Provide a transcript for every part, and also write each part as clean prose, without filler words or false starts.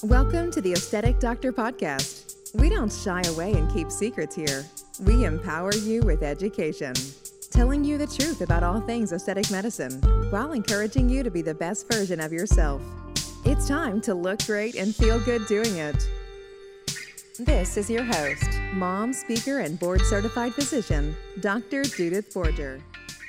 Welcome to the Aesthetic Doctor Podcast. We don't shy away and keep secrets here. We empower you with education, telling you the truth about all things aesthetic medicine while encouraging you to be the best version of yourself. It's time to look great and feel good doing it. This is your host, mom, speaker, and board-certified physician, Dr. Judith Forger.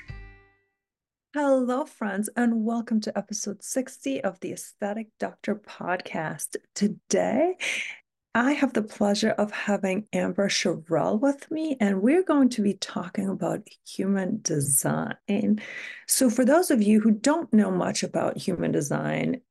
Hello, friends, and welcome to episode 60 of the Aesthetic Doctor Podcast. Today, I have the pleasure of having Amber Sherrill with me, and we're going to be talking about human design. So for those of you who don't know much about human design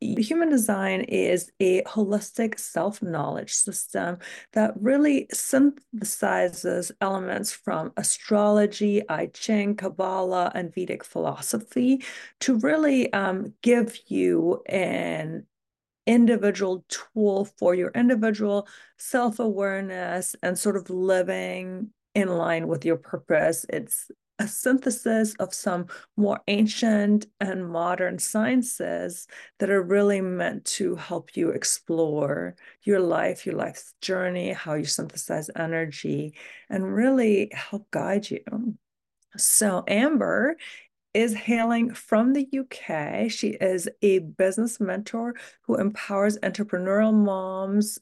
is a holistic self-knowledge system that really synthesizes elements from astrology, I Ching, Kabbalah, and Vedic philosophy to really give you an individual tool for your individual self-awareness and sort of living in line with your purpose. It's a synthesis of some more ancient and modern sciences that are really meant to help you explore your life's journey, how you synthesize energy, and really help guide you. So Amber is hailing from the UK. She is a business mentor who empowers entrepreneurial moms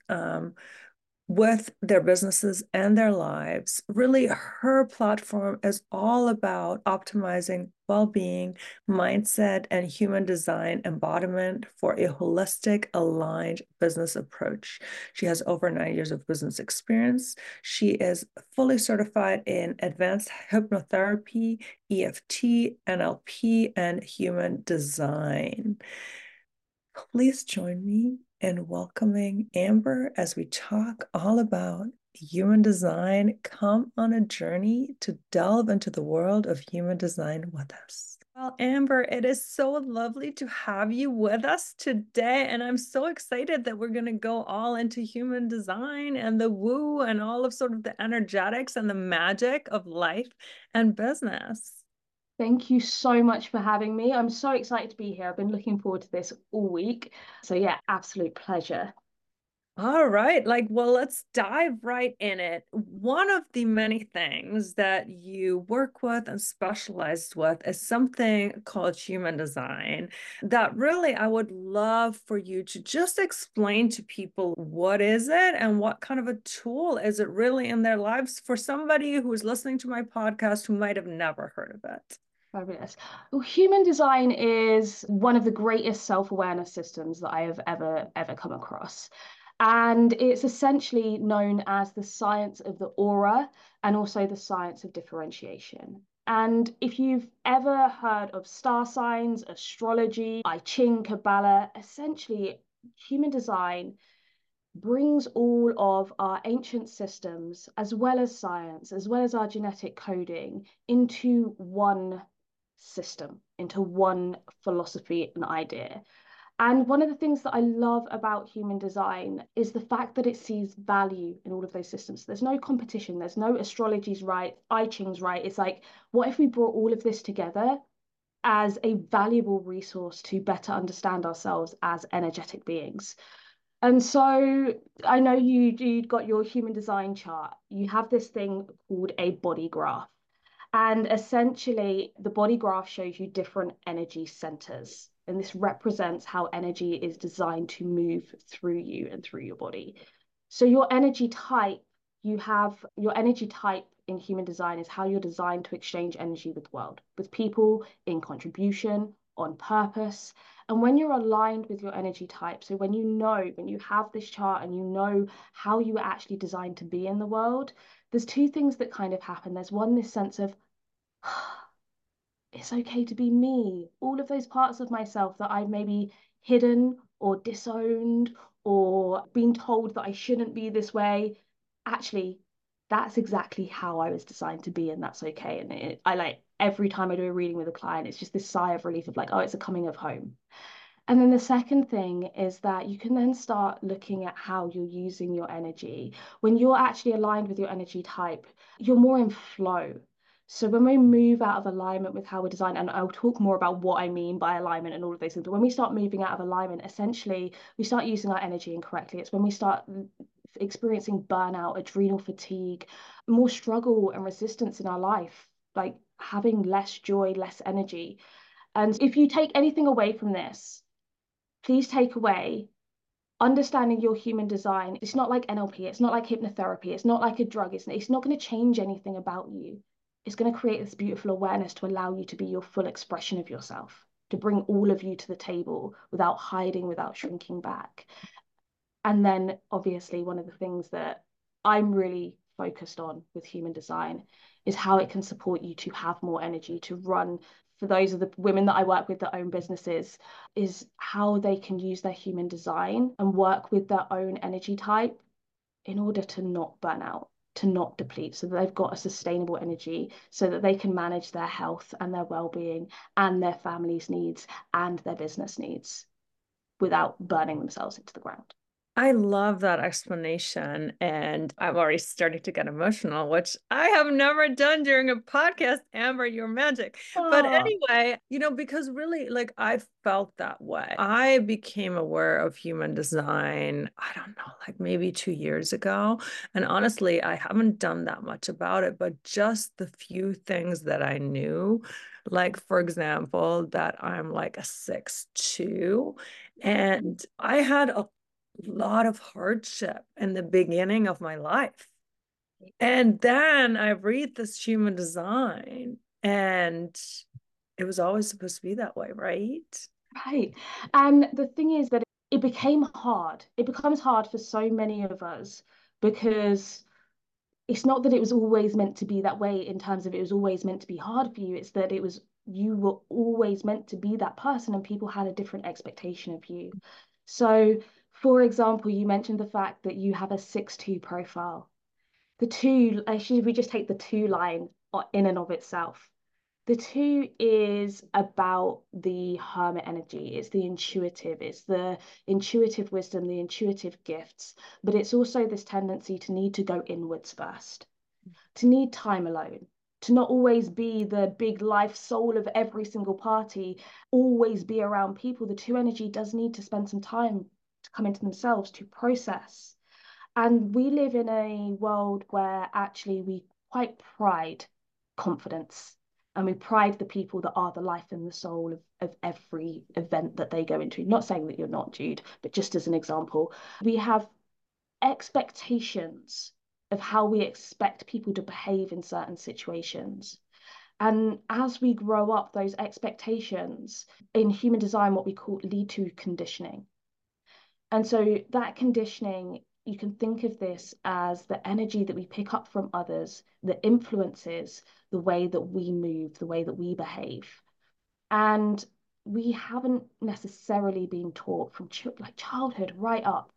with their businesses and their lives. Really, her platform is all about optimizing well-being, mindset, and human design embodiment for a holistic, aligned business approach. She has over 9 years of business experience. She is fully certified in advanced hypnotherapy, EFT, NLP, and human design. Please join me in welcoming Amber as we talk all about human design. Come on a journey to delve into the world of human design with us. Well, Amber, it is so lovely to have you with us today, and I'm so excited that we're going to go all into human design and the woo and all of sort of the energetics and the magic of life and business. Thank you so much for having me. I'm so excited to be here. I've been looking forward to this all week. So yeah, absolute pleasure. All right, well, let's dive right in it. One of the many things that you work with and specialize with is something called human design that really I would love for you to just explain to people what is it and what kind of a tool is it really in their lives for somebody who's listening to my podcast who might have never heard of it. Fabulous. Well, human design is one of the greatest self-awareness systems that I have ever come across. And it's essentially known as the science of the aura and also the science of differentiation. And if you've ever heard of star signs, astrology, I Ching, Kabbalah, essentially human design brings all of our ancient systems, as well as science, as well as our genetic coding, into one system, into one philosophy and idea. And one of the things that I love about human design is the fact that it sees value in all of those systems. There's no competition, there's no astrology's right, I Ching's right. It's like, what if we brought all of this together as a valuable resource to better understand ourselves as energetic beings? And so I know you got your human design chart. You have this thing called a body graph. And essentially, the body graph shows you different energy centers. And this represents how energy is designed to move through you and through your body. So your energy type, your energy type in human design is how you're designed to exchange energy with the world, with people, in contribution, on purpose. And when you're aligned with your energy type, so when you have this chart and you know how you were actually designed to be in the world, there's two things that kind of happen. There's one, this sense of, it's okay to be me. All of those parts of myself that I've maybe hidden or disowned or been told that I shouldn't be this way, actually, that's exactly how I was designed to be, and that's okay. And I like every time I do a reading with a client, it's just this sigh of relief of like, oh, it's a coming of home. And then the second thing is that you can then start looking at how you're using your energy. When you're actually aligned with your energy type, you're more in flow. So when we move out of alignment with how we're designed, and I'll talk more about what I mean by alignment and all of those things, but when we start moving out of alignment, essentially we start using our energy incorrectly. It's when we start experiencing burnout, adrenal fatigue, more struggle and resistance in our life, like having less joy, less energy. And if you take anything away from this, please take away understanding your human design. It's not like NLP, it's not like hypnotherapy, it's not like a drug, it's not going to change anything about you. It's going to create this beautiful awareness to allow you to be your full expression of yourself, to bring all of you to the table without hiding, without shrinking back. And then obviously one of the things that I'm really focused on with human design is how it can support you to have more energy, to run. For those of the women that I work with that own businesses, is how they can use their human design and work with their own energy type in order to not burn out, to not deplete, so that they've got a sustainable energy, so that they can manage their health and their well-being and their family's needs and their business needs without burning themselves into the ground. I love that explanation. And I'm already starting to get emotional, which I have never done during a podcast. Amber, you're magic. But anyway, because really, like, I felt that way. I became aware of human design, I don't know, like maybe 2 years ago. And honestly, I haven't done that much about it, but just the few things that I knew, like, for example, that I'm like a 6'2", and I had a lot of hardship in the beginning of my life. And then I read this human design, and it was always supposed to be that way, right? Right. And the thing is that it became hard. It becomes hard for so many of us because it's not that it was always meant to be that way in terms of it was always meant to be hard for you. It's that you were always meant to be that person and people had a different expectation of you. So, for example, you mentioned the fact that you have a 6'2" profile. The two, actually, if we just take the two line in and of itself, the two is about the hermit energy. It's the intuitive wisdom, the intuitive gifts, but it's also this tendency to need to go inwards first, to need time alone, to not always be the big life soul of every single party, always be around people. The two energy does need to spend some time to come into themselves, to process. And we live in a world where actually we quite pride confidence, and we pride the people that are the life and the soul of every event that they go into. Not saying that you're not, Jude, but just as an example, we have expectations of how we expect people to behave in certain situations. And as we grow up, those expectations in human design, what we call lead to conditioning. And so that conditioning, you can think of this as the energy that we pick up from others that influences the way that we move, the way that we behave. And we haven't necessarily been taught from like childhood right up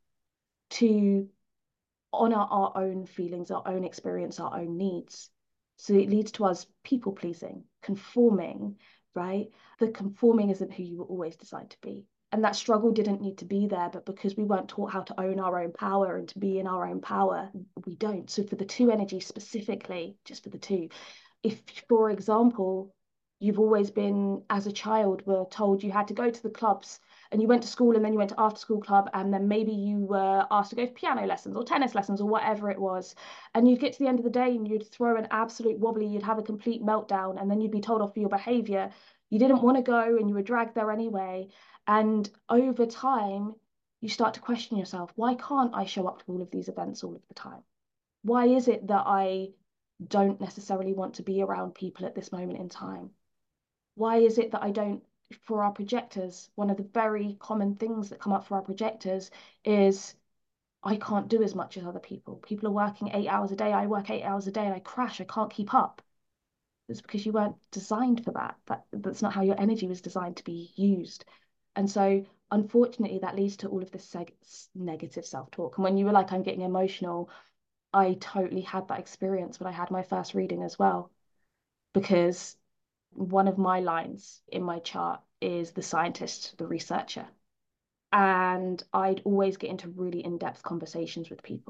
to honor our own feelings, our own experience, our own needs. So it leads to us people pleasing, conforming, right? The conforming isn't who you were always designed to be. And that struggle didn't need to be there, but because we weren't taught how to own our own power and to be in our own power, we don't. So for the two energies specifically, just for the two, if, for example, you've always been, as a child, were told you had to go to the clubs and you went to school and then you went to after school club and then maybe you were asked to go for piano lessons or tennis lessons or whatever it was, and you'd get to the end of the day and you'd throw an absolute wobbly, you'd have a complete meltdown, and then you'd be told off for your behavior. You didn't want to go and you were dragged there anyway. And over time, you start to question yourself, why can't I show up to all of these events all of the time? Why is it that I don't necessarily want to be around people at this moment in time? Why is it that I don't, for our projectors, one of the very common things that come up for our projectors is I can't do as much as other people. People are working 8 hours a day. I work 8 hours a day and I crash. I can't keep up. It's because you weren't designed for that. That's not how your energy was designed to be used. And so, unfortunately, that leads to all of this negative self-talk. And when you were like, I'm getting emotional, I totally had that experience when I had my first reading as well. Because one of my lines in my chart is the scientist, the researcher. And I'd always get into really in-depth conversations with people.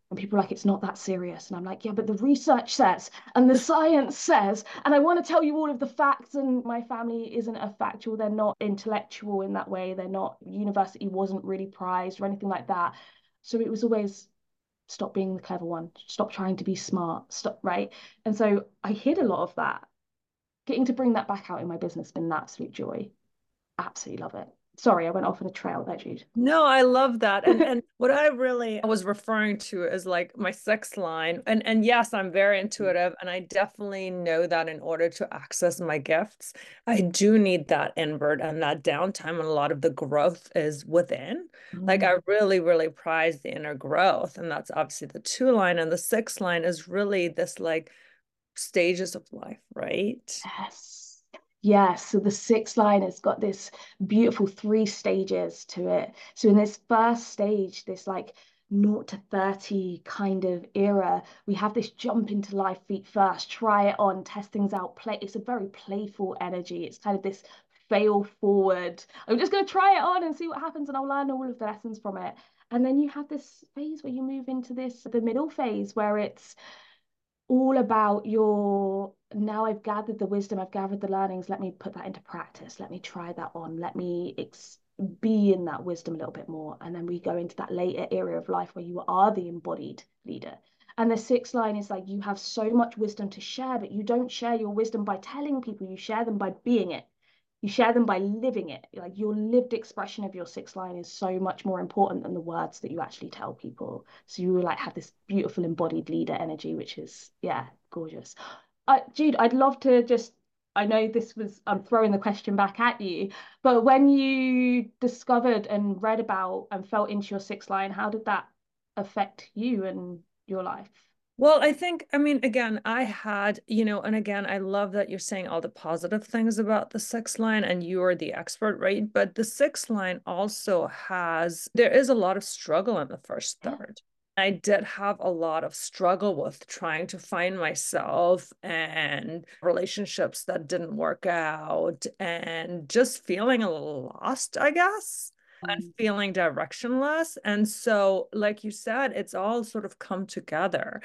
And people are like, it's not that serious. And I'm like, yeah, but the research says, and the science says, and I want to tell you all of the facts. And my family isn't a factual, they're not intellectual in that way. They're not, university wasn't really prized or anything like that. So it was always stop being the clever one, stop trying to be smart, stop, right? And so I hid a lot of that. Getting to bring that back out in my business has been an absolute joy. Absolutely love it. Sorry, I went off on a trail there, Jude. No, I love that. And what I really was referring to is like my sex line. And yes, I'm very intuitive and I definitely know that in order to access my gifts, I do need that inward and that downtime, and a lot of the growth is within. Like I really, really prize the inner growth. And that's obviously the 2 line. And the 6 line is really this like stages of life, right? Yes. Yes. So the sixth line has got this beautiful 3 stages to it. So in this first stage, this like 0 to 30 kind of era, we have this jump into life feet first, try it on, test things out, play. It's a very playful energy. It's kind of this fail forward. I'm just going to try it on and see what happens, and I'll learn all of the lessons from it. And then you have this phase where you move into the middle phase where it's all about your, now I've gathered the wisdom, I've gathered the learnings, let me put that into practice, let me try that on, let me be in that wisdom a little bit more. And then we go into that later era of life where you are the embodied leader. And the sixth line is like you have so much wisdom to share, but you don't share your wisdom by telling people, you share them by being it. You share them by living it. Like your lived expression of your sixth line is so much more important than the words that you actually tell people. So you like have this beautiful embodied leader energy, which is, yeah, gorgeous. Jude, I'd love to just, I know this was, I'm throwing the question back at you, but when you discovered and read about and felt into your sixth line, how did that affect you and your life? Well, I think, I mean, again, I had, and again, I love that you're saying all the positive things about the 6 line and you are the expert, right? But the 6 line also there is a lot of struggle in the first Yeah. third. I did have a lot of struggle with trying to find myself and relationships that didn't work out and just feeling a little lost, I guess, and Mm. feeling directionless. And so, like you said, it's all sort of come together.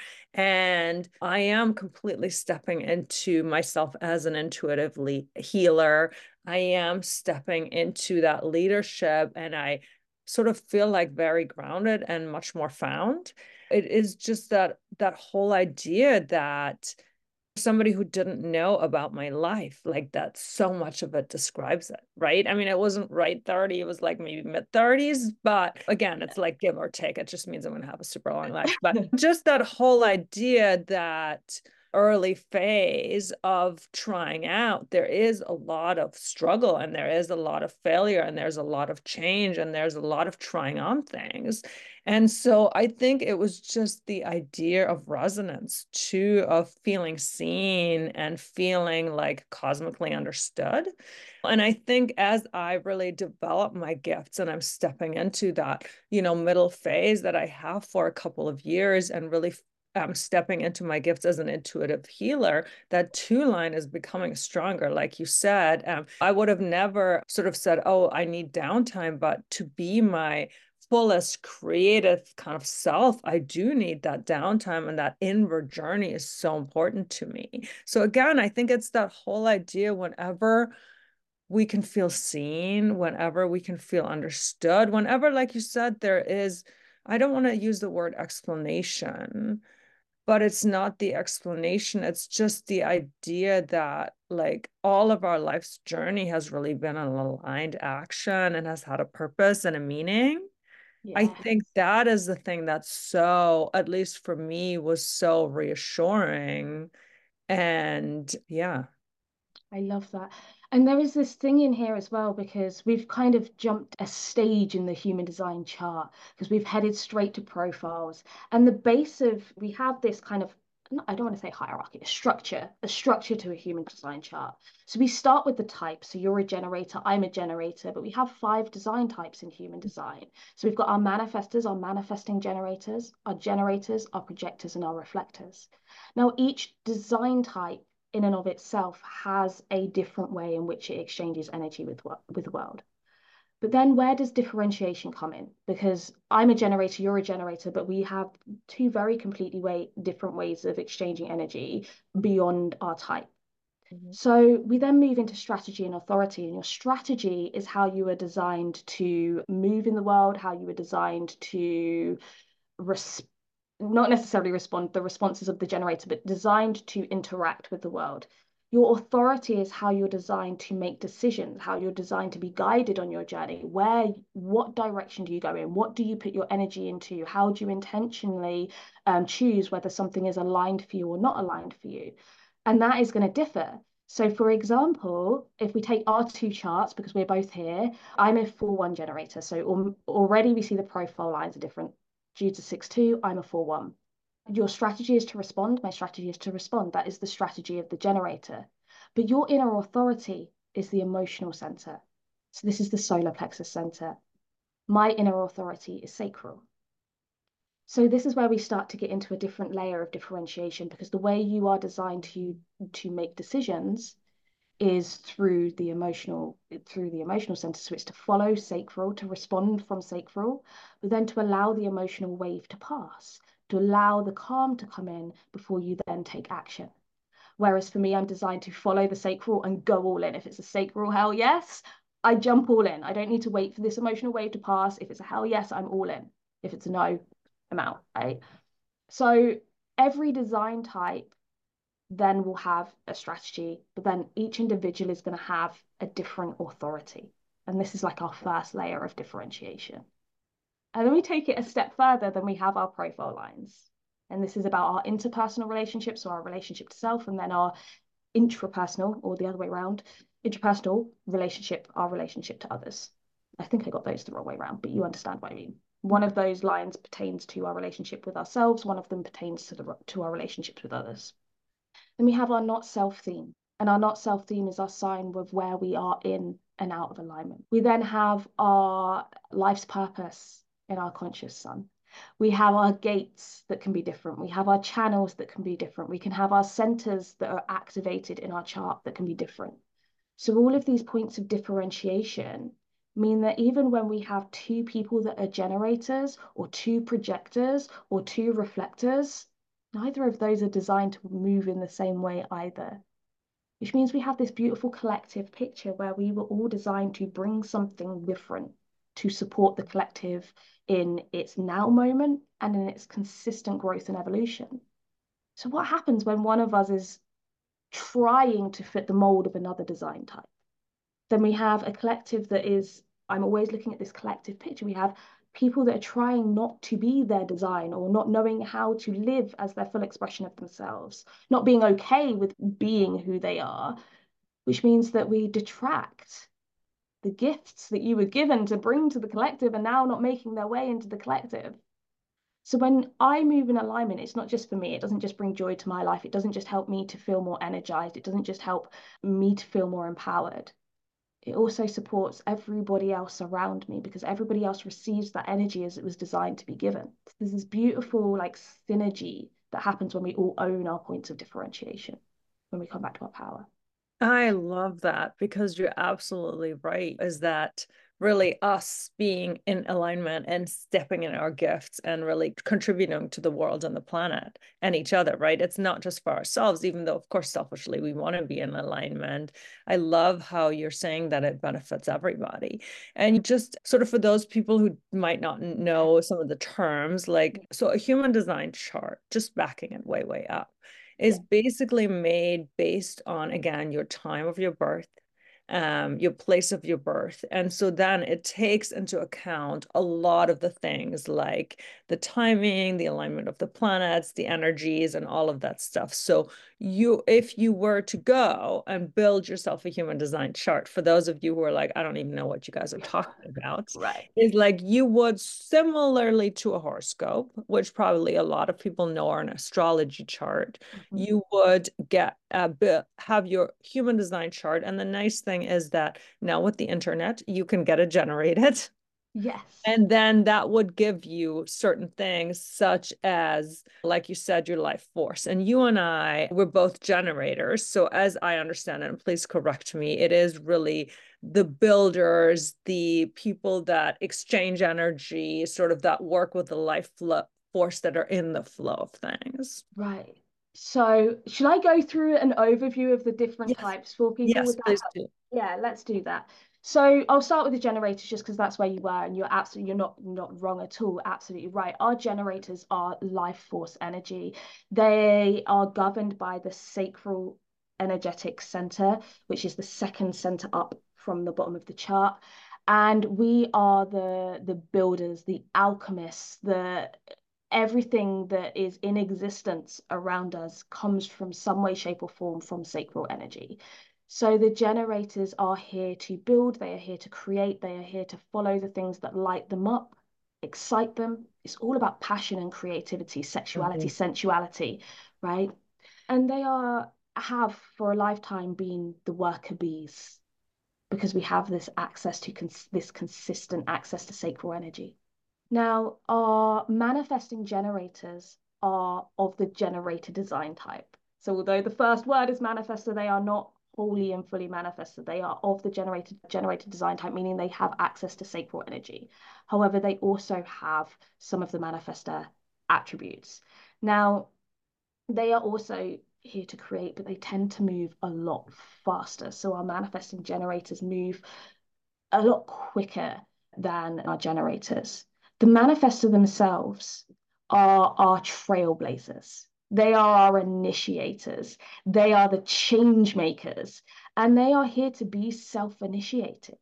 And I am completely stepping into myself as an intuitively healer. I am stepping into that leadership, and I sort of feel like very grounded and much more found. It is just that whole idea that somebody who didn't know about my life, like that, so much of it describes it, right? I mean, it wasn't right 30, it was like maybe mid 30s, but again, it's like give or take. It just means I'm going to have a super long life. But just that whole idea that early phase of trying out, there is a lot of struggle and there is a lot of failure and there's a lot of change and there's a lot of trying on things. And so I think it was just the idea of resonance too, of feeling seen and feeling like cosmically understood. And I think as I really develop my gifts and I'm stepping into that, middle phase that I have for a couple of years and really stepping into my gifts as an intuitive healer, that 2 line is becoming stronger. Like you said, I would have never sort of said, oh, I need downtime, but to be my fullest creative kind of self, I do need that downtime, and that inward journey is so important to me. So again, I think it's that whole idea, whenever we can feel seen, whenever we can feel understood, whenever, like you said, there is, I don't want to use the word explanation, but it's not the explanation. It's just the idea that like all of our life's journey has really been an aligned action and has had a purpose and a meaning. I Yeah. think that is the thing that's so, at least for me, was so reassuring. And yeah. I love that. And there is this thing in here as well, because we've kind of jumped a stage in the human design chart because we've headed straight to profiles. And the base of, we have this kind of, I don't want to say hierarchy, a structure to a human design chart. So we start with the type. So you're a generator, I'm a generator, but we have 5 design types in human design. So we've got our manifestors, our manifesting generators, our projectors, and our reflectors. Now, each design type in and of itself has a different way in which it exchanges energy with the world. But then where does differentiation come in? Because I'm a generator, you're a generator, but we have two very completely different ways of exchanging energy beyond our type. So we then move into strategy and authority, and your strategy is how you are designed to move in the world, how you are designed to not necessarily respond the responses of the generator, but designed to interact with the world. Your authority is how you're designed to make decisions, how you're designed to be guided on your journey. What direction do you go in? What do you put your energy into? How do you intentionally choose whether something is aligned for you or not aligned for you? And that is going to differ. So, for example, if we take our two charts, because we're both here, I'm a 4-1 generator. So already we see the profile lines are different. Jude's a 6-2, I'm a 4-1. Your strategy is to respond. My strategy is to respond. That is the strategy of the generator. But your inner authority is the emotional center. So this is the solar plexus center. My inner authority is sacral. So this is where we start to get into a different layer of differentiation, because the way you are designed to make decisions is through the emotional center. So it's to follow sacral, to respond from sacral, but then to allow the emotional wave to pass, to allow the calm to come in before you then take action. Whereas for me, I'm designed to follow the sacral and go all in. If it's a sacral hell yes, I jump all in. I don't need to wait for this emotional wave to pass. If it's a hell yes, I'm all in. If it's a no, I'm out, right? So every design type then we'll have a strategy, but then each individual is going to have a different authority. And this is like our first layer of differentiation. And then we take it a step further, then we have our profile lines. And this is about our interpersonal relationships, so our relationship to self, and then our intrapersonal, or the other way around, interpersonal relationship, our relationship to others. I think I got those the wrong way around, but you understand what I mean. One of those lines pertains to our relationship with ourselves, one of them pertains to our relationships with others. Then we have our not self theme. And our not self theme is our sign of where we are in and out of alignment. We then have our life's purpose in our conscious sun. We have our gates that can be different. We have our channels that can be different. We can have our centers that are activated in our chart that can be different. So all of these points of differentiation mean that even when we have two people that are generators or two projectors or two reflectors, neither of those are designed to move in the same way either, which means we have this beautiful collective picture where we were all designed to bring something different to support the collective in its now moment and in its consistent growth and evolution. So what happens when one of us is trying to fit the mold of another design type? Then we have a collective that is, I'm always looking at this collective picture. We have people that are trying not to be their design or not knowing how to live as their full expression of themselves, not being okay with being who they are, which means that we detract the gifts that you were given to bring to the collective and now not making their way into the collective. So when I move in alignment, it's not just for me. It doesn't just bring joy to my life. It doesn't just help me to feel more energized. It doesn't just help me to feel more empowered. It also supports everybody else around me because everybody else receives that energy as it was designed to be given. So there's this beautiful like synergy that happens when we all own our points of differentiation, when we come back to our power. I love that because you're absolutely right. Is that really us being in alignment and stepping in our gifts and really contributing to the world and the planet and each other, right? It's not just for ourselves, even though, of course, selfishly, we want to be in alignment. I love how you're saying that it benefits everybody. And just sort of for those people who might not know some of the terms, like, so a human design chart, just backing it way, way up, is basically made based on, again, your time of your birth, your place of your birth. And so then it takes into account a lot of the things like the timing, the alignment of the planets, the energies, and all of that stuff. So if you were to go and build yourself a human design chart, for those of you who are like, I don't even know what you guys are talking about, right, is like you would, similarly to a horoscope, which probably a lot of people know, or an astrology chart, you would have your human design chart. And the nice thing is that now with the internet, you can get it generated Yes. And then that would give you certain things, such as, like you said, your life force. And you and I, we're both generators. So, as I understand it, and please correct me, it is really the builders, the people that exchange energy, sort of that work with the life force that are in the flow of things. Right. So, should I go through an overview of the different Yes. types for people Yes, with that? please do. Yeah, let's do that. So I'll start with the generators just because that's where you were, and you're not wrong at all. Absolutely right. Our generators are life force energy. They are governed by the sacral energetic center, which is the second center up from the bottom of the chart. And we are the builders, the alchemists, the everything that is in existence around us comes from some way, shape, or form from sacral energy. So the generators are here to build, they are here to create, they are here to follow the things that light them up, excite them. It's all about passion and creativity, sexuality, Mhm. sensuality, right? And they have for a lifetime been the worker bees because we have this access to this consistent access to sacral energy. Now, our manifesting generators are of the generator design type. So although the first word is manifestor, they are not wholly and fully manifested. They are of the generator design type, meaning they have access to sacral energy. However, they also have some of the manifestor attributes. Now, they are also here to create, but they tend to move a lot faster. So our manifesting generators move a lot quicker than our generators. The manifestor themselves are our trailblazers. They are our initiators. They are the change makers, and they are here to be self-initiated.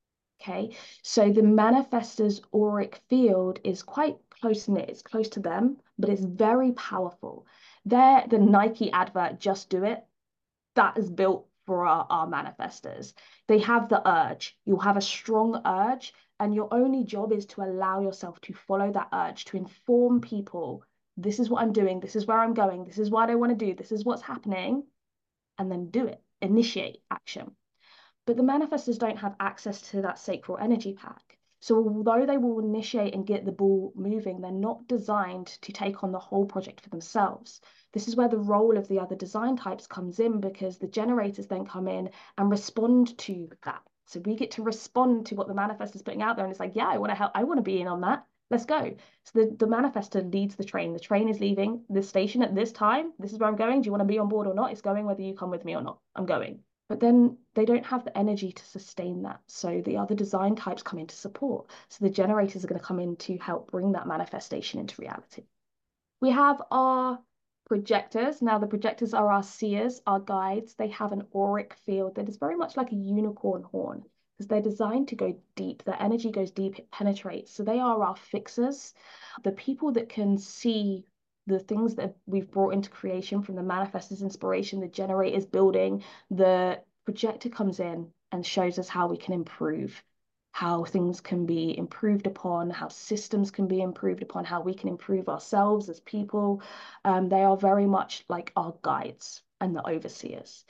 Okay, so the manifestor's auric field is quite close knit, it's close to them, but it's very powerful. They're the Nike advert, just do it, that is built for our manifestors. They have the urge. You'll have a strong urge, and your only job is to allow yourself to follow that urge, to inform people, this is what I'm doing, this is where I'm going, this is what I want to do, this is what's happening, and then do it, initiate action. But the manifestors don't have access to that sacral energy pack. So although they will initiate and get the ball moving, they're not designed to take on the whole project for themselves. This is where the role of the other design types comes in, because the generators then come in and respond to that. So we get to respond to what the manifestor is putting out there, and it's like, yeah, I want to help, I want to be in on that. Let's go. So the manifestor leads the train. The train is leaving this station at this time. This is where I'm going. Do you want to be on board or not? It's going whether you come with me or not. I'm going. But then they don't have the energy to sustain that. So the other design types come in to support. So the generators are going to come in to help bring that manifestation into reality. We have our projectors. Now, the projectors are our seers, our guides. They have an auric field that is very much like a unicorn horn because they're designed to go deep. Their energy goes deep, it penetrates. So they are our fixers, the people that can see the things that we've brought into creation from the manifestors inspiration, the generators building. The projector comes in and shows us how we can improve, how things can be improved upon, how systems can be improved upon, how we can improve ourselves as people. They are very much like our guides and the overseers.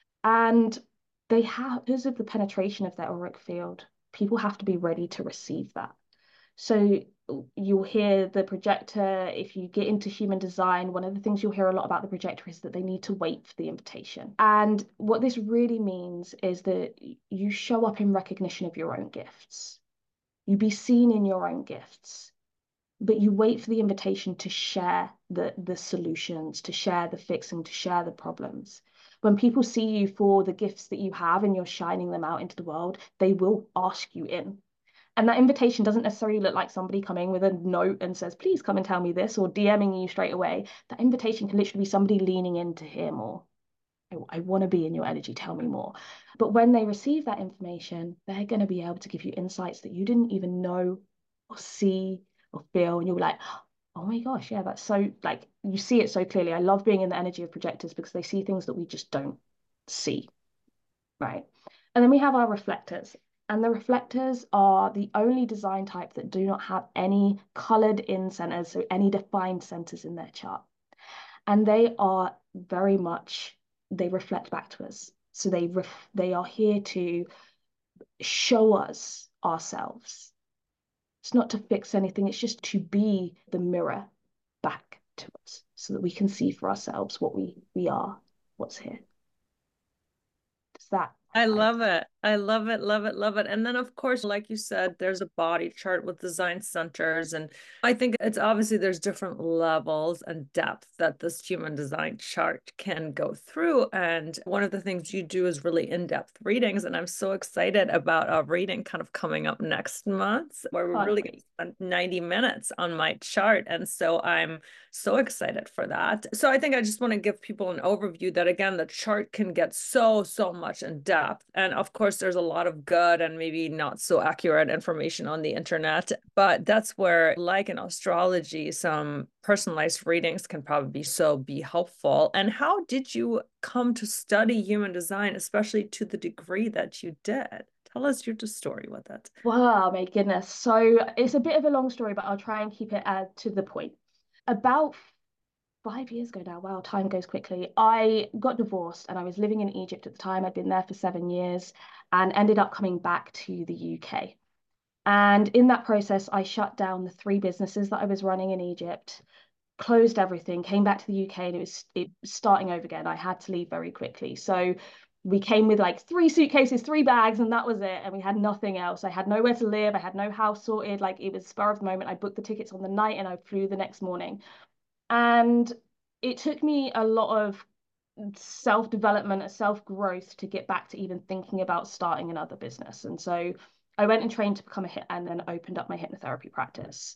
And they have, because of the penetration of their auric field, people have to be ready to receive that. So you'll hear the projector, if you get into human design, one of the things you'll hear a lot about the projector is that they need to wait for the invitation. And what this really means is that you show up in recognition of your own gifts. You be seen in your own gifts, but you wait for the invitation to share the solutions, to share the fixing, to share the problems. When people see you for the gifts that you have and you're shining them out into the world, they will ask you in. And that invitation doesn't necessarily look like somebody coming with a note and says, please come and tell me this, or DMing you straight away. That invitation can literally be somebody leaning in to hear more. I want to be in your energy, tell me more. But when they receive that information, they're going to be able to give you insights that you didn't even know or see or feel. And you'll be like, oh my gosh, yeah, that's so, like, you see it so clearly. I love being in the energy of projectors because they see things that we just don't see, right? And then we have our reflectors. And the reflectors are the only design type that do not have any colored in centers, so any defined centers in their chart. And they are very much, they reflect back to us. So they are here to show us ourselves. It's not to fix anything, it's just to be the mirror back to us so that we can see for ourselves what we are, what's here. Does that I kind love it. I love it, love it, love it. And then, of course, like you said, there's a body chart with design centers. And I think it's obviously there's different levels and depth that this human design chart can go through. And one of the things you do is really in-depth readings. And I'm so excited about a reading kind of coming up next month where we're really going to spend 90 minutes on my chart. And so I'm so excited for that. So I think I just want to give people an overview that, again, the chart can get so much in depth. And of course, there's a lot of good and maybe not so accurate information on the internet, but that's where, like in astrology, some personalized readings can probably be helpful. And how did you come to study human design, especially to the degree that you did? Tell us your story with it. Wow, my goodness. So it's a bit of a long story, but I'll try and keep it to the point. About 5 years ago now, wow, time goes quickly. I got divorced and I was living in Egypt at the time. I'd been there for 7 years and ended up coming back to the UK. And in that process, I shut down the 3 businesses that I was running in Egypt, closed everything, came back to the UK, and it was starting over again. I had to leave very quickly. So we came with like 3 suitcases, 3 bags, and that was it. And we had nothing else. I had nowhere to live. I had no house sorted. Like, it was spur of the moment. I booked the tickets on the night and I flew the next morning. And it took me a lot of self-development and self-growth to get back to even thinking about starting another business. And so I went and trained to become a hit and then opened up my hypnotherapy practice.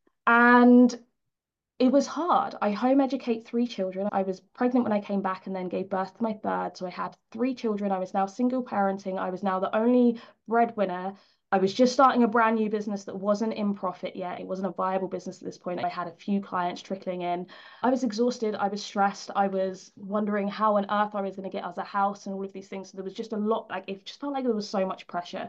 And it was hard. I home educate 3 children. I was pregnant when I came back and then gave birth to my third. So I had 3 children. I was now single parenting. I was now the only breadwinner. I was just starting a brand new business that wasn't in profit yet. It wasn't a viable business at this point. I had a few clients trickling in. I was exhausted. I was stressed. I was wondering how on earth I was going to get us a house and all of these things. So there was just a lot, like, it just felt like there was so much pressure.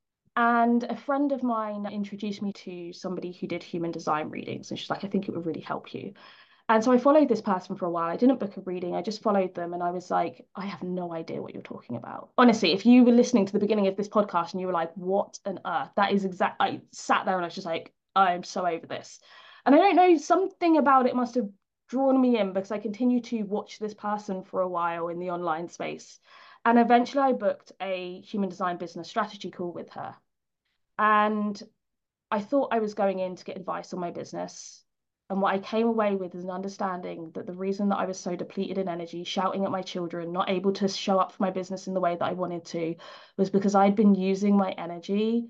And a friend of mine introduced me to somebody who did human design readings. And she's like, I think it would really help you. And so I followed this person for a while. I didn't book a reading. I just followed them. And I was like, I have no idea what you're talking about. Honestly, if you were listening to the beginning of this podcast and you were like, what on earth? That is exact. I sat there and I was just like, I'm so over this. And I don't know, something about it must have drawn me in because I continued to watch this person for a while in the online space. And eventually I booked a human design business strategy call with her. And I thought I was going in to get advice on my business. And what I came away with is an understanding that the reason that I was so depleted in energy, shouting at my children, not able to show up for my business in the way that I wanted to, was because I'd been using my energy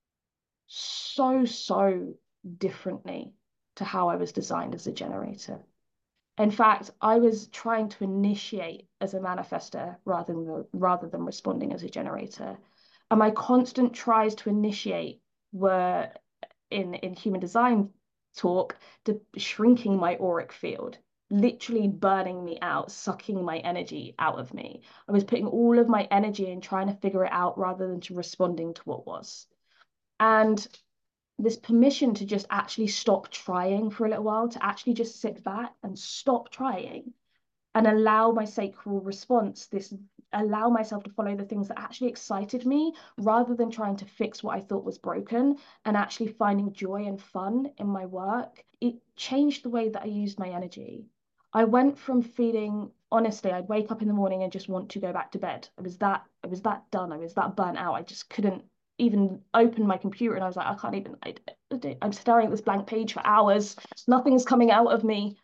so differently to how I was designed as a generator. In fact, I was trying to initiate as a manifester rather than responding as a generator. And my constant tries to initiate were in human design talk to shrinking my auric field, literally burning me out, sucking my energy out of me. I was putting all of my energy in trying to figure it out rather than to responding to what was. And this permission to just actually stop trying for a little while, to actually just sit back and stop trying and allow my sacral response, this allow myself to follow the things that actually excited me rather than trying to fix what I thought was broken, and actually finding joy and fun in my work. It changed the way that I used my energy. I went from feeling, honestly, I'd wake up in the morning and just want to go back to bed. I was that done. I was that burnt out. I just couldn't even open my computer, and I was like, I can't even, I'm staring at this blank page for hours. Nothing's coming out of me.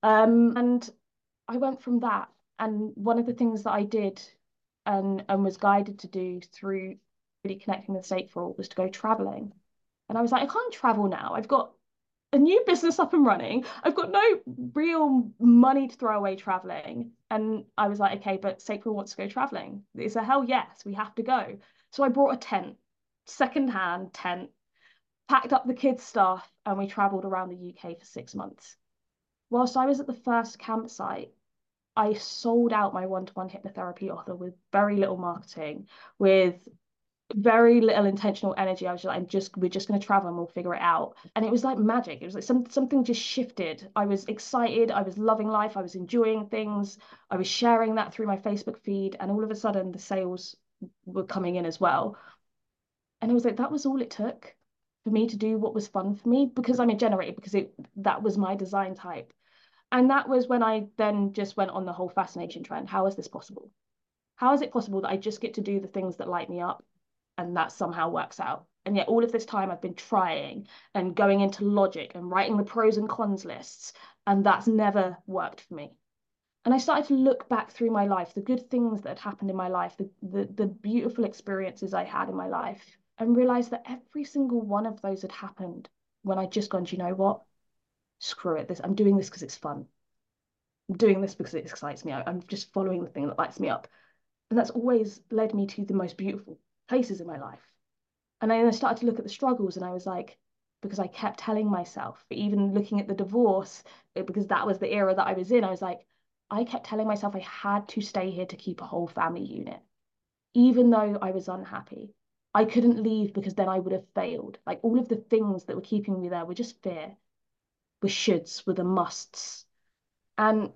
And I went from that. And one of the things that I did and was guided to do through really connecting with sacral was to go traveling. And I was like, I can't travel now. I've got a new business up and running. I've got no real money to throw away traveling. And I was like, okay, but sacral wants to go traveling. It's a hell yes, we have to go. So I brought a tent, secondhand tent, packed up the kids' stuff, and we traveled around the UK for 6 months. Whilst I was at the first campsite, I sold out my one-to-one hypnotherapy offer with very little marketing, with very little intentional energy. I was like, we're just going to travel and we'll figure it out. And it was like magic. It was like something just shifted. I was excited. I was loving life. I was enjoying things. I was sharing that through my Facebook feed. And all of a sudden the sales were coming in as well. And it was like, that was all it took. for me to do what was fun for me because I'm a generator, because that was my design type. And that was when I then just went on the whole fascination trend. How is this possible? How is it possible that I just get to do the things that light me up and that somehow works out? And yet all of this time I've been trying and going into logic and writing the pros and cons lists, and that's never worked for me. And I started to look back through my life, the good things that had happened in my life, the beautiful experiences I had in my life, and realized that every single one of those had happened when I'd just gone, do you know what? Screw it. I'm doing this because it's fun. I'm doing this because it excites me. I'm just following the thing that lights me up. And that's always led me to the most beautiful places in my life. And I started to look at the struggles, and I was like, because I kept telling myself, even looking at the divorce, because that was the era that I was in, I was like, I kept telling myself I had to stay here to keep a whole family unit, even though I was unhappy. I couldn't leave because then I would have failed. Like all of the things that were keeping me there were just fear, were shoulds, were the musts. And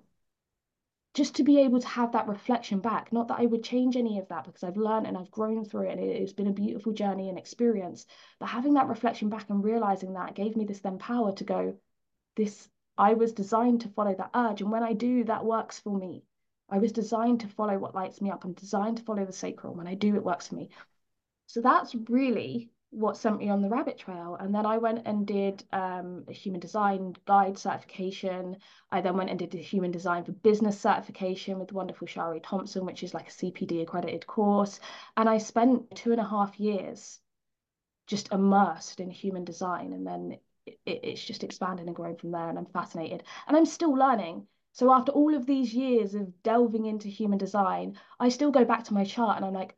just to be able to have that reflection back, not that I would change any of that because I've learned and I've grown through it and it's been a beautiful journey and experience, but having that reflection back and realizing that gave me this then power to go, this, I was designed to follow that urge, and when I do, that works for me. I was designed to follow what lights me up. I'm designed to follow the sacral. When I do, it works for me. So that's really what sent me on the rabbit trail. And then I went and did a human design guide certification. I then went and did the human design for business certification with the wonderful Shari Thompson, which is like a CPD accredited course. And I spent 2.5 years just immersed in human design. And then it's just expanded and grown from there. And I'm fascinated. And I'm still learning. So after all of these years of delving into human design, I still go back to my chart and I'm like,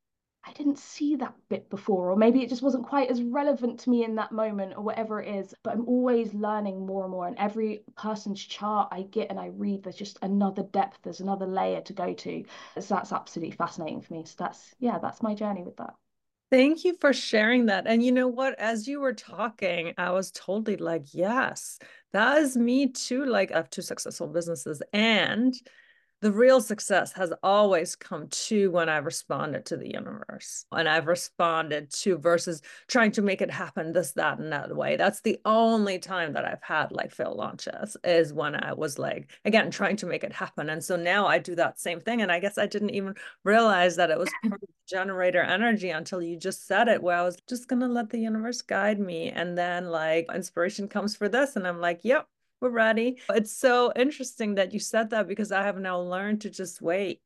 I didn't see that bit before, or maybe it just wasn't quite as relevant to me in that moment, or whatever it is. But I'm always learning more and more. And every person's chart I get and I read, there's just another depth, there's another layer to go to. So that's absolutely fascinating for me. So that's my journey with that. Thank you for sharing that. And you know what? As you were talking, I was totally like, yes, that is me too. Like, I have two successful businesses, and the real success has always come to when I've responded to the universe and I've responded to versus trying to make it happen this, that, and that way. That's the only time that I've had like fail launches is when I was like, again, trying to make it happen. And so now I do that same thing. And I guess I didn't even realize that it was part of the generator energy until you just said it, where I was just going to let the universe guide me. And then like inspiration comes for this. And I'm like, yep, we're ready. It's so interesting that you said that because I have now learned to just wait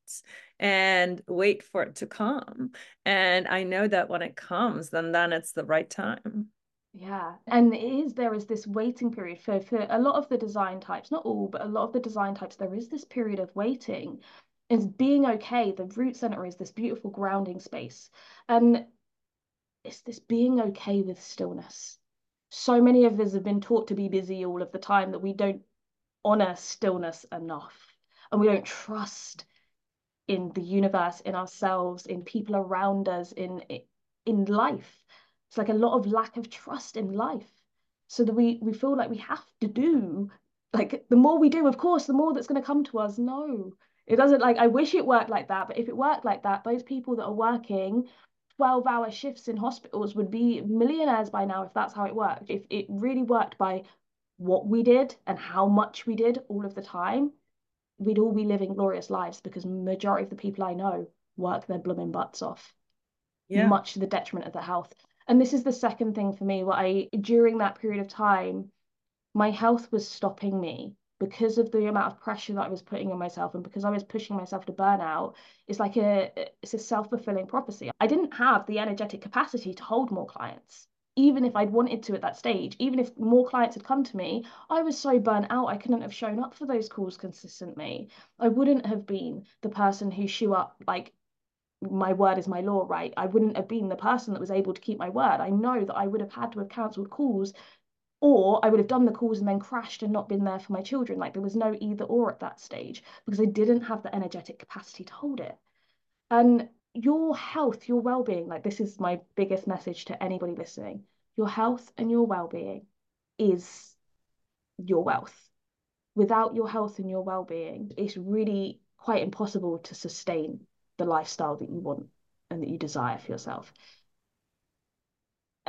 and wait for it to come. And I know that when it comes, then it's the right time. Yeah. And there is this waiting period for a lot of the design types, not all, but a lot of the design types, there is this period of waiting. It's being okay. The root center is this beautiful grounding space. And it's this being okay with stillness. So many of us have been taught to be busy all of the time that we don't honor stillness enough. And we don't trust in the universe, in ourselves, in people around us, in life. It's like a lot of lack of trust in life. So that we feel like we have to do, like the more we do, of course, the more that's going to come to us. No, it doesn't. Like I wish it worked like that, but if it worked like that, those people that are working 12-hour shifts in hospitals would be millionaires by now if that's how it worked. If it really worked by what we did and how much we did all of the time, we'd all be living glorious lives, because majority of the people I know work their blooming butts off, Yeah. much to the detriment of their health. And this is the second thing for me, during that period of time, my health was stopping me because of the amount of pressure that I was putting on myself, and because I was pushing myself to burnout. It's a self-fulfilling prophecy. I didn't have the energetic capacity to hold more clients. Even if I'd wanted to at that stage, even if more clients had come to me, I was so burnt out, I couldn't have shown up for those calls consistently. I wouldn't have been the person who show up like my word is my law, right? I wouldn't have been the person that was able to keep my word. I know that I would have had to have cancelled calls, or I would have done the calls and then crashed and not been there for my children. Like there was no either or at that stage because I didn't have the energetic capacity to hold it. And your health, your well-being, like this is my biggest message to anybody listening. Your health and your well-being is your wealth. Without your health and your well-being, it's really quite impossible to sustain the lifestyle that you want and that you desire for yourself.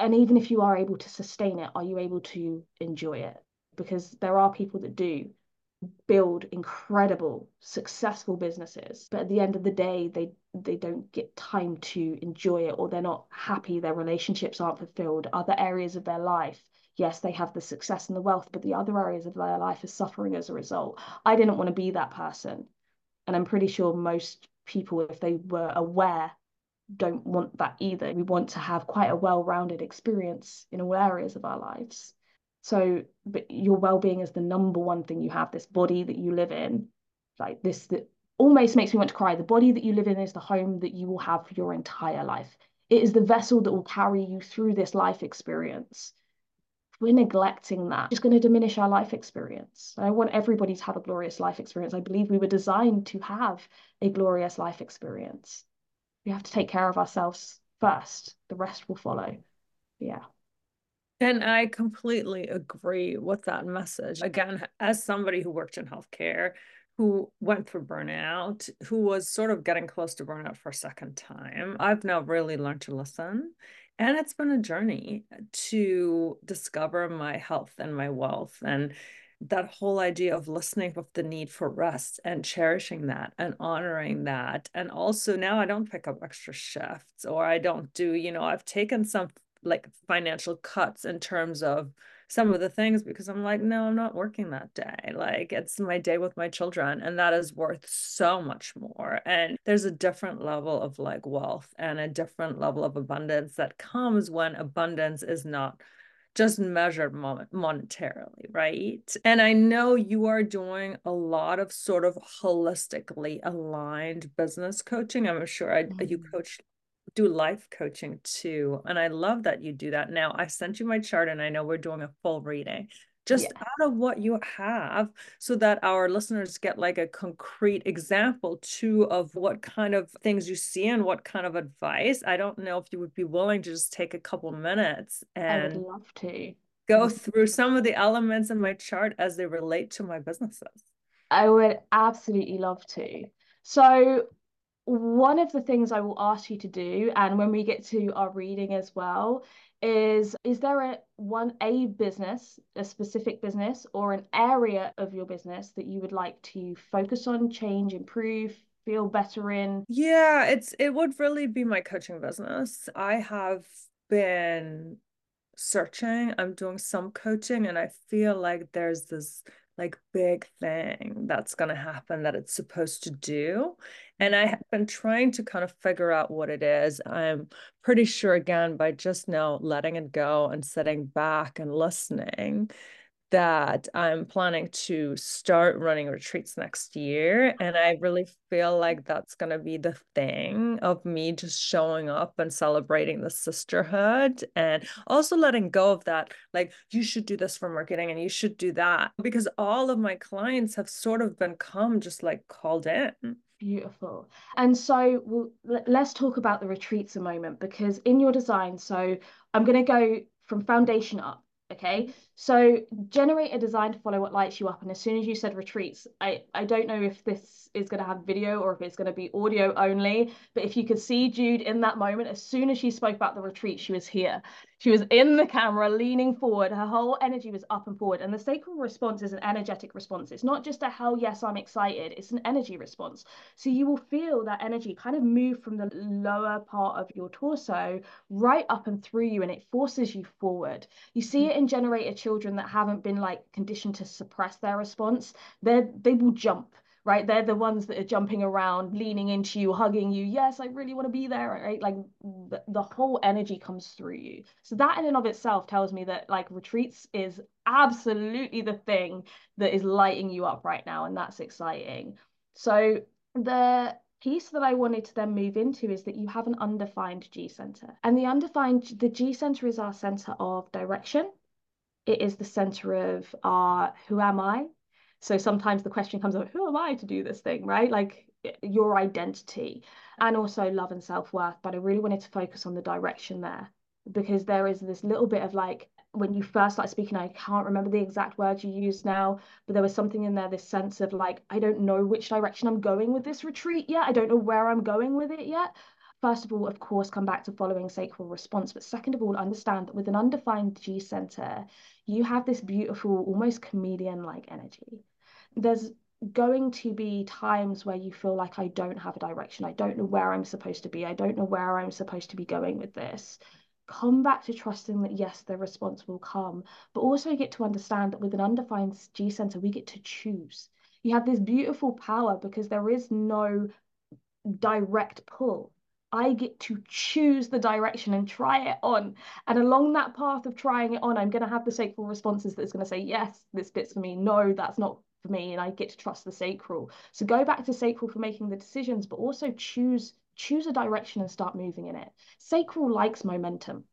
And even if you are able to sustain it, are you able to enjoy it? Because there are people that do build incredible, successful businesses, but at the end of the day, they don't get time to enjoy it, or they're not happy, their relationships aren't fulfilled, other areas of their life. Yes, they have the success and the wealth, but the other areas of their life are suffering as a result. I didn't want to be that person. And I'm pretty sure most people, if they were aware, don't want that either. We want to have quite a well-rounded experience in all areas of our lives. So, but your well-being is the number one thing you have, this body that you live in, like this, that almost makes me want to cry. The body that you live in is the home that you will have for your entire life. It is the vessel that will carry you through this life experience. If we're neglecting that, it's going to diminish our life experience. I want everybody to have a glorious life experience. I believe we were designed to have a glorious life experience. We have to take care of ourselves first. The rest will follow. Yeah. And I completely agree with that message. Again, as somebody who worked in healthcare, who went through burnout, who was sort of getting close to burnout for a second time, I've now really learned to listen. And it's been a journey to discover my health and my wealth, and that whole idea of listening with the need for rest and cherishing that and honoring that. And also now I don't pick up extra shifts, or I don't do, I've taken some like financial cuts in terms of some of the things, because I'm like, no, I'm not working that day. Like, it's my day with my children, and that is worth so much more. And there's a different level of like wealth and a different level of abundance that comes when abundance is not just measured monetarily, right? And I know you are doing a lot of sort of holistically aligned business coaching. I'm sure you do life coaching too. And I love that you do that. Now, I sent you my chart, and I know we're doing a full reading just out of what you have, so that our listeners get like a concrete example too of what kind of things you see and what kind of advice. I don't know if you would be willing to just take a couple minutes I would and love to go through some of the elements in my chart as they relate to my businesses. I would absolutely love to. So one of the things I will ask you to do, and when we get to our reading as well, is there a business, a specific business, or an area of your business that you would like to focus on, change, improve, feel better in? Yeah, it would really be my coaching business. I have been searching, I'm doing some coaching, and I feel like there's this like big thing that's going to happen that it's supposed to do. And I have been trying to kind of figure out what it is. I'm pretty sure, again, by just now letting it go and sitting back and listening, that I'm planning to start running retreats next year. And I really feel like that's going to be the thing of me just showing up and celebrating the sisterhood, and also letting go of that, like, you should do this for marketing and you should do that, because all of my clients have sort of become just like called in. Beautiful. And so let's talk about the retreats a moment, because in your design, so I'm going to go from foundation up. Okay, so generate a design to follow what lights you up. And as soon as you said retreats, I don't know if this is going to have video or if it's going to be audio only, but if you could see Jude in that moment, as soon as she spoke about the retreat, she was here. She was in the camera, leaning forward. Her whole energy was up and forward. And the sacral response is an energetic response. It's not just a hell yes, I'm excited. It's an energy response. So you will feel that energy kind of move from the lower part of your torso right up and through you, and it forces you forward. You see it in generator children that haven't been like conditioned to suppress their response. They will jump, right? They're the ones that are jumping around, leaning into you, hugging you. Yes, I really want to be there, right? Like the whole energy comes through you. So that in and of itself tells me that like retreats is absolutely the thing that is lighting you up right now, and that's exciting. So the piece that I wanted to then move into is that you have an undefined G center. And the G center is our center of direction. It is the center of our who am I? So sometimes the question comes up, who am I to do this thing, right? Like your identity, and also love and self-worth. But I really wanted to focus on the direction there, because there is this little bit of like, when you first started speaking, I can't remember the exact words you used now, but there was something in there, this sense of like, I don't know which direction I'm going with this retreat yet. I don't know where I'm going with it yet. first of all, of course, come back to following sacral response. But second of all, understand that with an undefined G center, you have this beautiful, almost chameleon-like energy. There's going to be times where you feel like, I don't have a direction. I don't know where I'm supposed to be. I don't know where I'm supposed to be going with this. Come back to trusting that, yes, the response will come, but also get to understand that with an undefined G center, we get to choose. You have this beautiful power because there is no direct pull. I get to choose the direction and try it on. And along that path of trying it on, I'm going to have the sacral responses that's going to say, yes, this bit's for me. No, that's not for me. And I get to trust the sacral. So go back to sacral for making the decisions, but also choose a direction and start moving in it. Sacral likes momentum.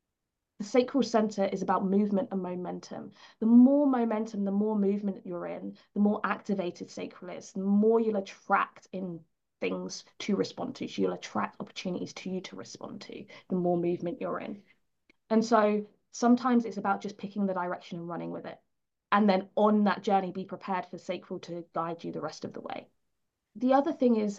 The sacral center is about movement and momentum. The more momentum, the more movement you're in, the more activated sacral is, the more you'll attract in things to respond to. So you'll attract opportunities to you to respond to, the more movement you're in. And so sometimes it's about just picking the direction and running with it. And then on that journey, be prepared for sacral to guide you the rest of the way. The other thing is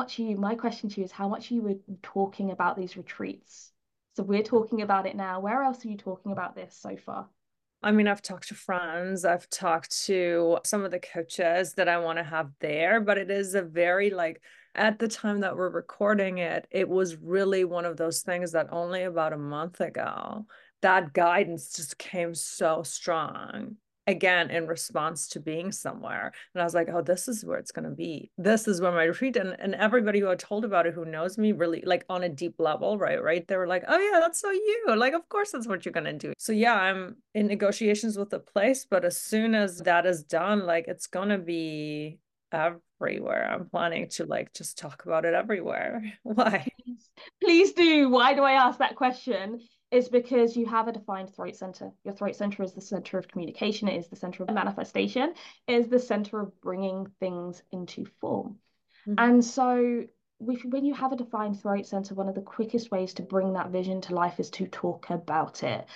my question to you is how much you were talking about these retreats. So we're talking about it now. Where else are you talking about this so far? I mean, I've talked to friends, I've talked to some of the coaches that I want to have there, but it is a very at the time that we're recording it, it was really one of those things that only about a month ago, that guidance just came so strong. Again, in response to being somewhere. And I was like, oh, this is where it's going to be. This is where my retreat. And everybody who I told about it, who knows me really on a deep level, right? They were like, oh yeah, that's so you. Of course, that's what you're going to do. So yeah, I'm in negotiations with the place, but as soon as that is done, it's going to be everywhere. I'm planning to just talk about it everywhere. Why? Please do. Why do I ask that question? Is because you have a defined throat center. Your throat center is the center of communication. It is the center of manifestation. It is the center of bringing things into form. Mm-hmm. And so when you have a defined throat center, one of the quickest ways to bring that vision to life is to talk about it.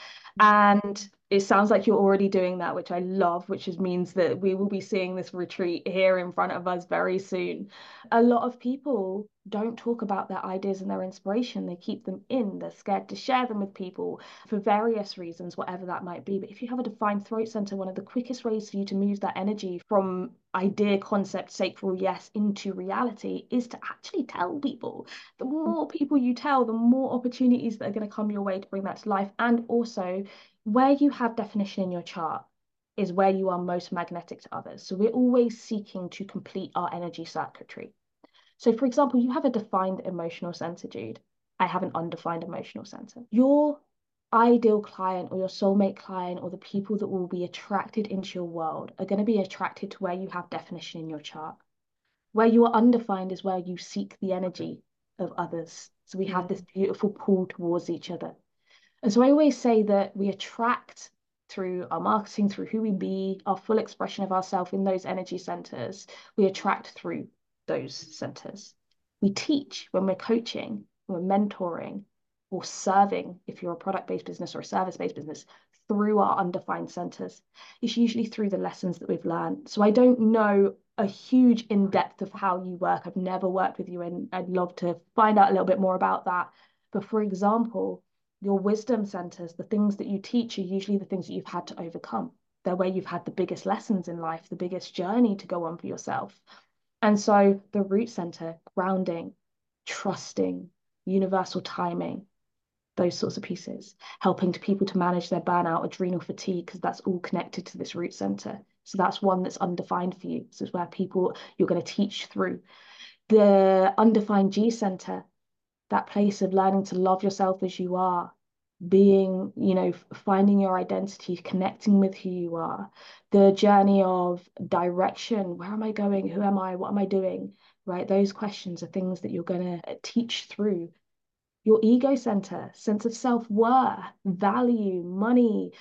And it sounds like you're already doing that, which I love, which means that we will be seeing this retreat here in front of us very soon. A lot of people don't talk about their ideas and their inspiration. They keep them in. They're scared to share them with people for various reasons, whatever that might be. But if you have a defined throat center, one of the quickest ways for you to move that energy from idea, concept, sacral, yes, into reality is to actually tell people. The more people you tell, the more opportunities that are going to come your way to bring that to life. And also, where you have definition in your chart is where you are most magnetic to others. So we're always seeking to complete our energy circuitry. So for example, you have a defined emotional center, Jude. I have an undefined emotional center. Your ideal client or your soulmate client or the people that will be attracted into your world are going to be attracted to where you have definition in your chart. Where you are undefined is where you seek the energy of others. So we have this beautiful pull towards each other. And so I always say that we attract through our marketing, through who we be, our full expression of ourselves in those energy centers. We attract through those centers. We teach when we're coaching, when we're mentoring, or serving, if you're a product-based business or a service-based business, through our undefined centers. It's usually through the lessons that we've learned. So I don't know a huge in-depth of how you work. I've never worked with you, and I'd love to find out a little bit more about that. But for example, your wisdom centers, the things that you teach are usually the things that you've had to overcome. They're where you've had the biggest lessons in life, the biggest journey to go on for yourself. And so the root center, grounding, trusting, universal timing, those sorts of pieces, helping people to manage their burnout, adrenal fatigue, because that's all connected to this root center. So that's one that's undefined for you. So it's where you're going to teach through. The undefined G center, that place of learning to love yourself as you are, being, finding your identity, connecting with who you are, the journey of direction. Where am I going? Who am I? What am I doing? Right? Those questions are things that you're going to teach through. Your ego center, sense of self-worth, value, money,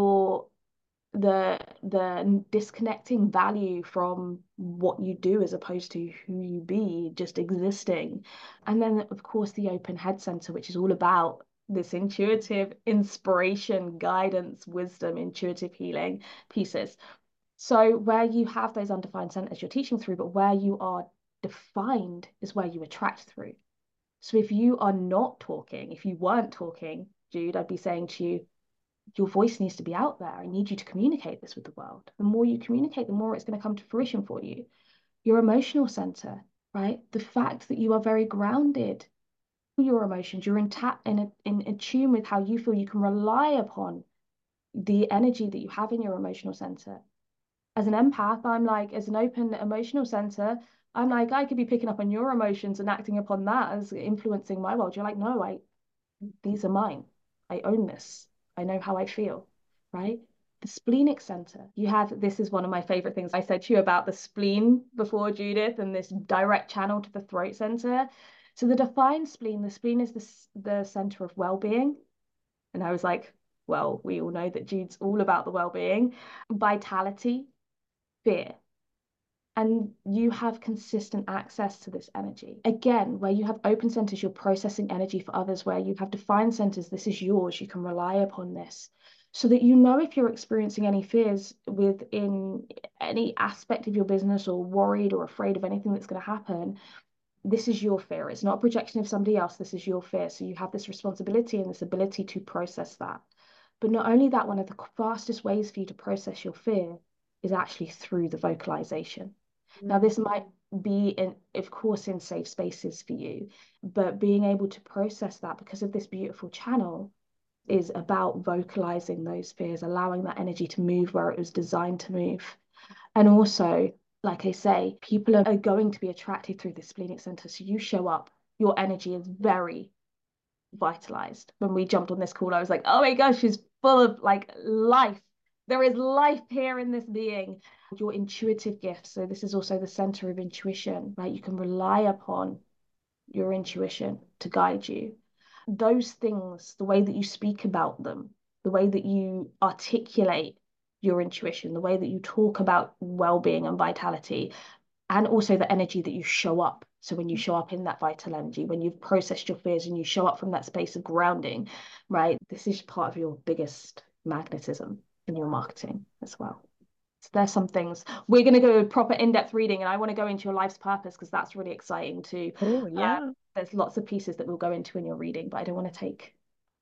the disconnecting value from what you do as opposed to who you be, just existing. And then of course the open head center, which is all about this intuitive inspiration, guidance, wisdom, intuitive healing pieces. So where you have those undefined centers, you're teaching through, but where you are defined is where you attract through. So if you are not talking, if you weren't talking, Jude, I'd be saying to you, your voice needs to be out there. I need you to communicate this with the world. The more you communicate, the more it's going to come to fruition for you. Your emotional center, right? The fact that you are very grounded, your emotions, you're in tune with how you feel. You can rely upon the energy that you have in your emotional center. As an empath, I'm like, as an open emotional center, I'm like, I could be picking up on your emotions and acting upon that as influencing my world. You're like, no, these are mine. I own this. I know how I feel, right? The splenic center. You have, this is one of my favorite things I said to you about the spleen before, Judith, and this direct channel to the throat center. So the defined spleen, the spleen is the center of well-being. And I was like, well, we all know that Jude's all about the well-being, vitality, fear. And you have consistent access to this energy. Again, where you have open centers, you're processing energy for others. Where you have defined centers, this is yours. You can rely upon this so that you know if you're experiencing any fears within any aspect of your business or worried or afraid of anything that's going to happen. This is your fear. It's not a projection of somebody else. This is your fear. So you have this responsibility and this ability to process that. But not only that, one of the fastest ways for you to process your fear is actually through the vocalization. Now, this might be, of course, in safe spaces for you, but being able to process that because of this beautiful channel is about vocalizing those fears, allowing that energy to move where it was designed to move. And also, like I say, people are going to be attracted through the splenic center. So you show up, your energy is very vitalized. When we jumped on this call, I was like, oh my gosh, she's full of like life. There is life here in this being. Your intuitive gifts. So this is also the center of intuition, right? You can rely upon your intuition to guide you. Those things, the way that you speak about them, the way that you articulate your intuition, the way that you talk about well-being and vitality, and also the energy that you show up. So when you show up in that vital energy, when you've processed your fears and you show up from that space of grounding, right? This is part of your biggest magnetism in your marketing as well. So there's some things. We're going to go proper in-depth reading, and I want to go into your life's purpose because that's really exciting too. Oh, yeah. There's lots of pieces that we'll go into in your reading, but I don't want to take.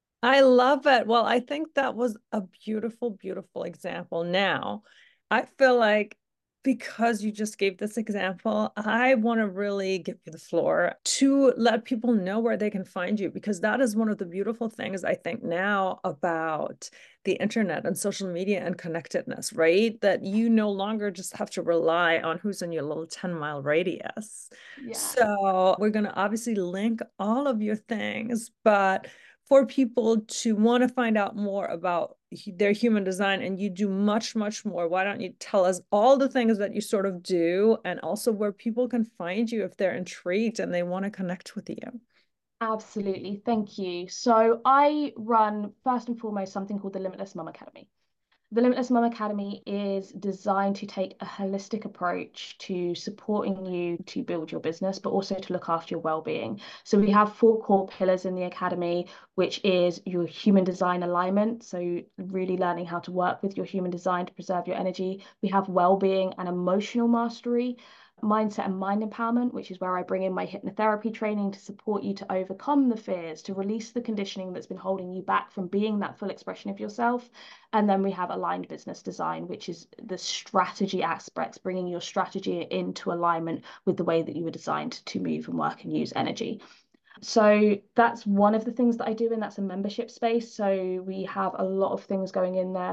I love it. Well, I think that was a beautiful, beautiful example. Now, I feel like because you just gave this example, I want to really give you the floor to let people know where they can find you, because that is one of the beautiful things I think now about the internet and social media and connectedness, right? That you no longer just have to rely on who's in your little 10-mile radius. Yeah. So we're going to obviously link all of your things, but for people to want to find out more about their human design, and you do much, much more, why don't you tell us all the things that you sort of do and also where people can find you if they're intrigued and they want to connect with you? Absolutely. Thank you. So I run, first and foremost, something called the Limitless Mum Academy. The Limitless Mum Academy is designed to take a holistic approach to supporting you to build your business, but also to look after your well-being. So we have 4 core pillars in the academy, which is your human design alignment. So really learning how to work with your human design to preserve your energy. We have well-being and emotional mastery, mindset and mind empowerment, which is where I bring in my hypnotherapy training to support you to overcome the fears, to release the conditioning that's been holding you back from being that full expression of yourself. And then we have aligned business design, which is the strategy aspects, bringing your strategy into alignment with the way that you were designed to move and work and use energy. So that's one of the things that I do, and that's a membership space. So we have a lot of things going in there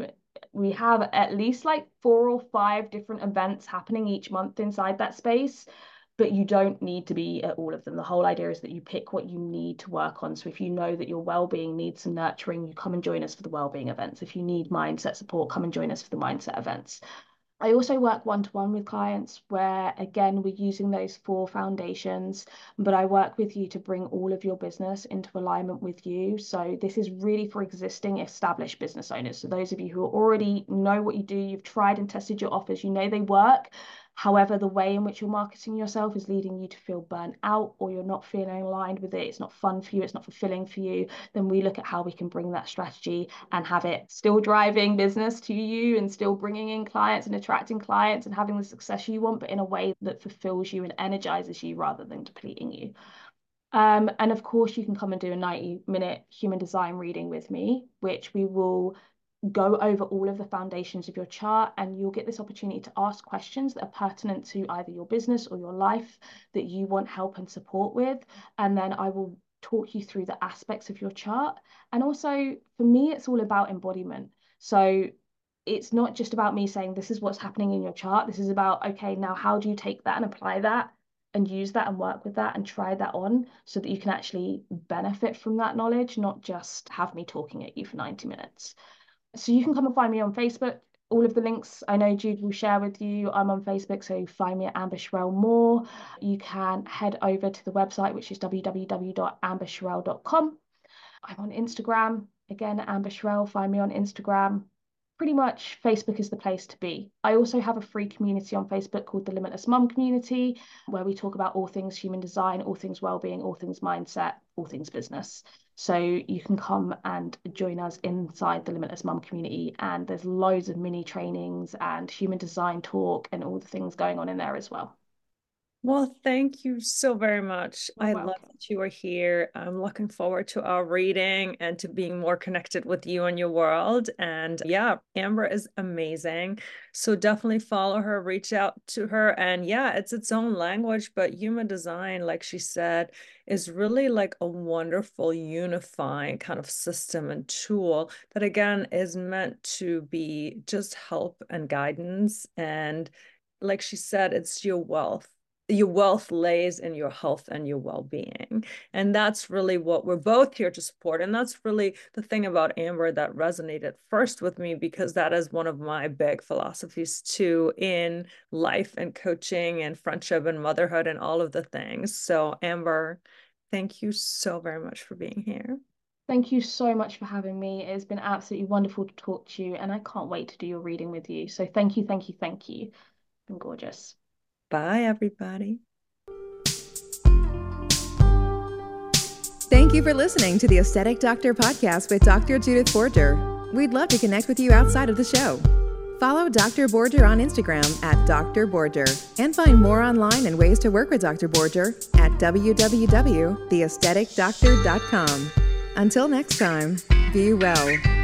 we have at least like 4 or 5 different events happening each month inside that space, but you don't need to be at all of them. The whole idea is that you pick what you need to work on. So if you know that your well-being needs some nurturing, you come and join us for the well-being events. If you need mindset support, come and join us for the mindset events. I also work one-to-one with clients where, again, we're using those 4 foundations, but I work with you to bring all of your business into alignment with you. So this is really for existing established business owners. So those of you who already know what you do, you've tried and tested your offers, you know they work. However, the way in which you're marketing yourself is leading you to feel burnt out, or you're not feeling aligned with it, it's not fun for you, it's not fulfilling for you, then we look at how we can bring that strategy and have it still driving business to you and still bringing in clients and attracting clients and having the success you want, but in a way that fulfills you and energizes you rather than depleting you. And of course, you can come and do a 90-minute human design reading with me, which we will go over all of the foundations of your chart, and you'll get this opportunity to ask questions that are pertinent to either your business or your life that you want help and support with. And then I will talk you through the aspects of your chart. And also, for me, it's all about embodiment. So it's not just about me saying, this is what's happening in your chart. This is about, okay, now how do you take that and apply that and use that and work with that and try that on so that you can actually benefit from that knowledge, not just have me talking at you for 90 minutes. So you can come and find me on Facebook. All of the links I know Jude will share with you. I'm on Facebook, so find me at Amber Sherelle Moore. You can head over to the website, which is www.ambersherelle.com. I'm on Instagram, again, Amber Sherelle. Find me on Instagram. Pretty much Facebook is the place to be. I also have a free community on Facebook called the Limitless Mum Community, where we talk about all things human design, all things well-being, all things mindset, all things business. So you can come and join us inside the Limitless Mum Community, and there's loads of mini trainings and human design talk and all the things going on in there as well. Well, thank you so very much. You're I welcome. love that you are here. I'm looking forward to our reading and to being more connected with you and your world. And yeah, Amber is amazing. So definitely follow her, reach out to her. And yeah, it's its own language, but human design, like she said, is really like a wonderful unifying kind of system and tool that, again, is meant to be just help and guidance. And like she said, it's your wealth. Your wealth lays in your health and your well-being. And that's really what we're both here to support. And that's really the thing about Amber that resonated first with me, because that is one of my big philosophies too in life and coaching and friendship and motherhood and all of the things. So Amber, thank you so very much for being here. Thank you so much for having me. It's been absolutely wonderful to talk to you, and I can't wait to do your reading with you. So thank you, thank you, thank you. It's been gorgeous. Bye, everybody. Thank you for listening to the Aesthetic Doctor podcast with Dr. Judith Borger. We'd love to connect with you outside of the show. Follow Dr. Borger on Instagram at Dr. Borger, and find more online and ways to work with Dr. Borger at www.theaestheticdoctor.com. Until next time, be well.